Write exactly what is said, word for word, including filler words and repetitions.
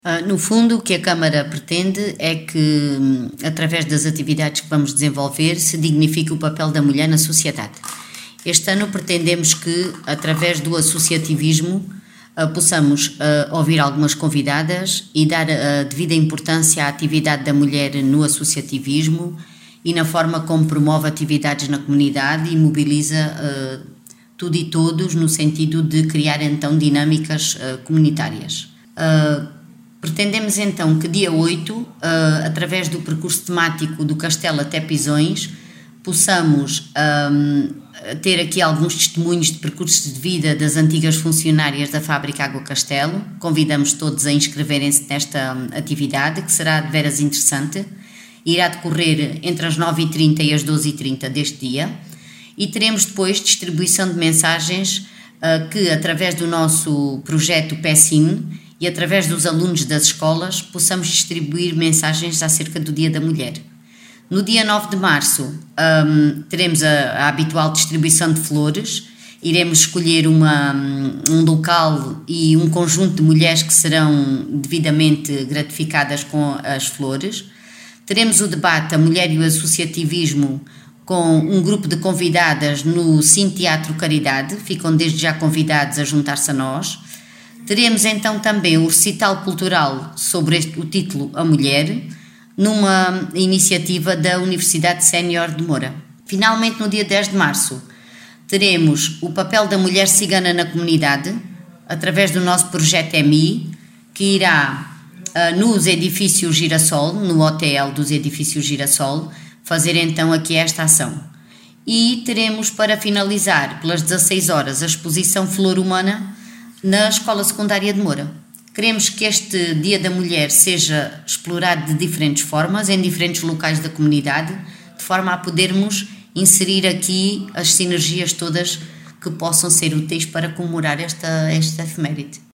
Uh, no fundo, o que a Câmara pretende é que, através das atividades que vamos desenvolver, se dignifique o papel da mulher na sociedade. Este ano pretendemos que, através do associativismo, uh, possamos uh, ouvir algumas convidadas e dar a devida importância à atividade da mulher no associativismo e na forma como promove atividades na comunidade e mobiliza uh, tudo e todos no sentido de criar então dinâmicas uh, comunitárias. Uh, Pretendemos então que dia oito, uh, através do percurso temático do Castelo até Pisões, possamos um, ter aqui alguns testemunhos de percursos de vida das antigas funcionárias da Fábrica Água Castelo. Convidamos todos a inscreverem-se nesta um, atividade, que será de veras interessante. Irá decorrer entre as nove e trinta e as doze e trinta deste dia. E teremos depois distribuição de mensagens uh, que, através do nosso projeto P E S I N, e através dos alunos das escolas possamos distribuir mensagens acerca do Dia da Mulher. No dia nove de março um, teremos a, a habitual distribuição de flores, iremos escolher uma, um local e um conjunto de mulheres que serão devidamente gratificadas com as flores. Teremos o debate A Mulher e o Associativismo com um grupo de convidadas no Cine Teatro Caridade, ficam desde já convidados a juntar-se a nós. Teremos então também o recital cultural sobre este, o título A Mulher, numa iniciativa da Universidade Sénior de Moura. Finalmente, no dia dez de março, teremos o papel da mulher cigana na comunidade, através do nosso projeto E M I, que irá uh, nos edifícios Girassol, no hotel dos edifícios Girassol, fazer então aqui esta ação. E teremos para finalizar, pelas dezasseis horas, a exposição Flor Humana, na Escola Secundária de Moura. Queremos que este Dia da Mulher seja explorado de diferentes formas, em diferentes locais da comunidade, de forma a podermos inserir aqui as sinergias todas que possam ser úteis para comemorar esta, esta efeméride.